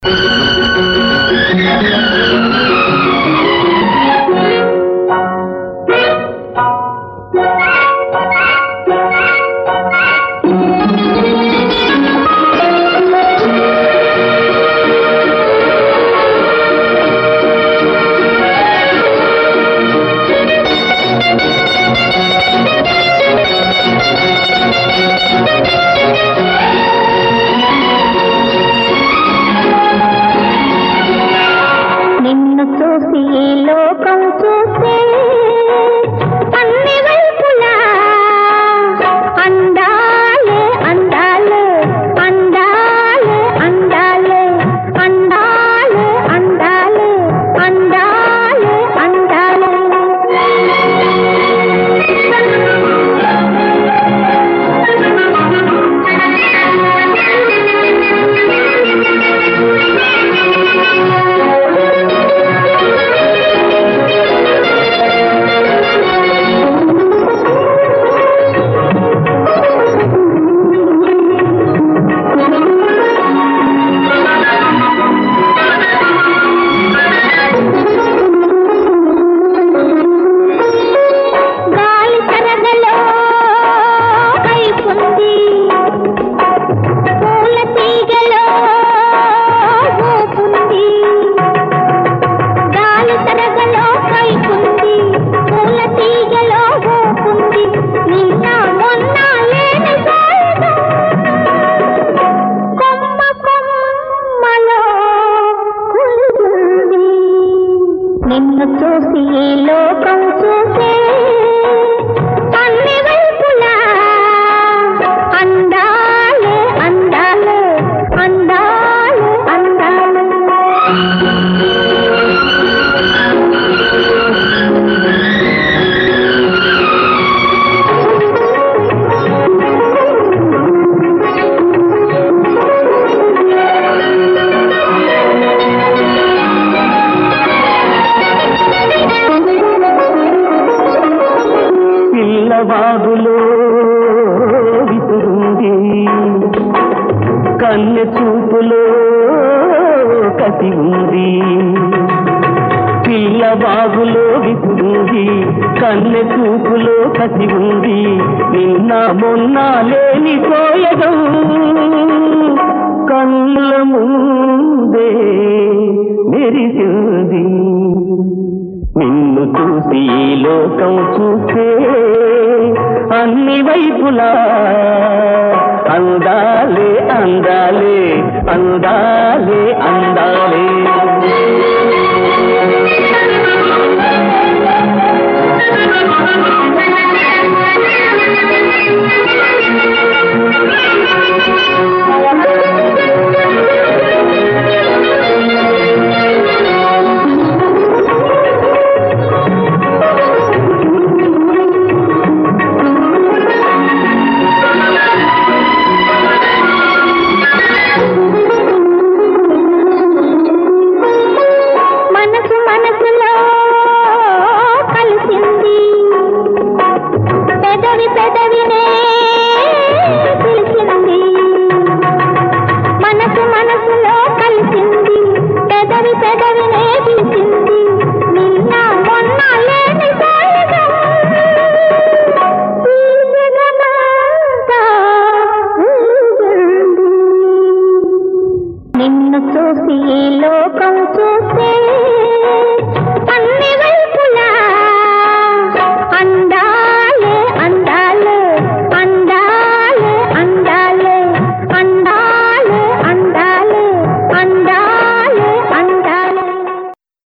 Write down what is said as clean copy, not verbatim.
నిన్ను చూసి ఈ లోకం చూసే అన్ని వైపులా అందాలే అందాలే అందాలే అందాలే. పిల్లవాగులో విసురుంది కన్నె చూపులో కసి ఉంది. పిల్లవాగులో విసురుంది కన్నె చూపులో కసి ఉంది. నిన్న మొన్న లేని పోయడం కళ్ళ ముందే మెరిసింది. నిన్ను చూసి ఈ లోకం చూసే అన్ని వైపులా అందాలే అందాలే అందాలే అందాలే. మనసులో కలిసింది పెదవి పెదవినే పిలిచింది. మనసులో కలిసింది పెదవి పెదవినే పిలిచింది. నిన్న మొన్న లేని సాయగం ఈ జగమంతా ఊగింది. నిన్ను చూసి ఈ లోకం చూసే